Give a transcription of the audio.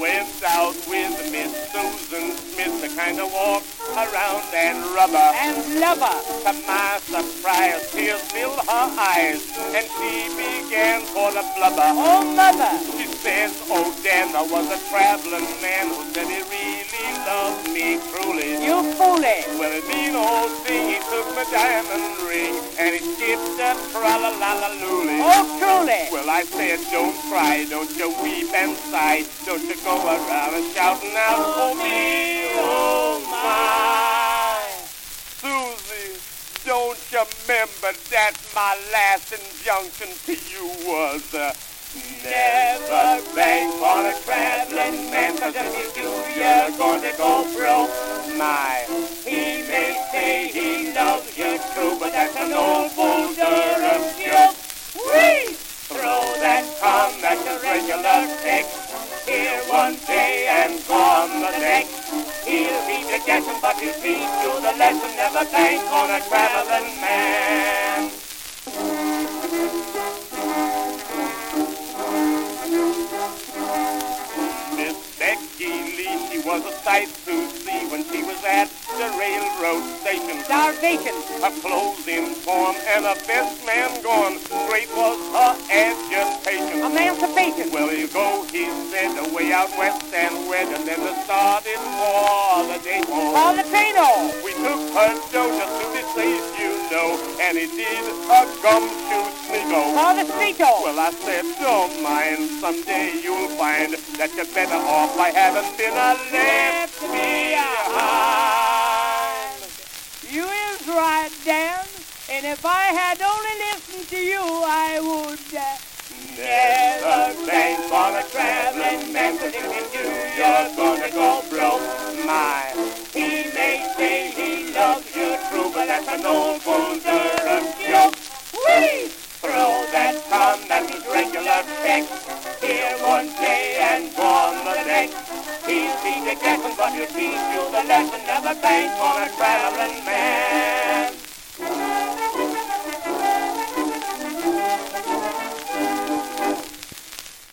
went out with Miss Susan Smith to kind of walk around and rubber. And lover. To my surprise, tears filled her eyes, and she began for the blubber. Oh, mother. She says, oh, Dan, I was a traveling man who said he really loved me truly. You foolie. Well, a mean old thing, he took my diamond ring, and he skipped a tra-la-la-la-looly. Oh, truly. Well, I said, don't cry, don't you weep and sigh, don't you go around and shouting out, oh, me, oh, my. Susie, don't you remember that my last injunction to you was, never bank on a traveling man, 'cause if you do, you're going to go broke. My, he may say he loves you true, but that's an old boulder of joke. Whee! Throw that cum at the regular text, here one day and gone the next. He'll be the guessing, but he'll teach you the lesson, never bank on a traveling man. She was a sight to see when she was at the railroad station. Starvation. Her clothes in form and her best man gone. Great was her agitation. Emancipation. Well, you go, he said, away out west and wed, and then they started for the Dayton. All the Trano. We took her dough just to be safe, you know, and he did a gumshoe sneako. All the Sneako. Well, I said, don't mind, someday you'll find that you're better off by having been left behind. You is right, Dan. And if I had only listened to you, I would never bank on a traveling man, 'cause if you do, you're gonna go broke. My, he may say he loves you true, but that's an old boulder of joke. Whee! Throw that cum at his regular text, here one day and gone the next. He'll be the guessing, but he'll teach you the lesson, never bank on a traveling man.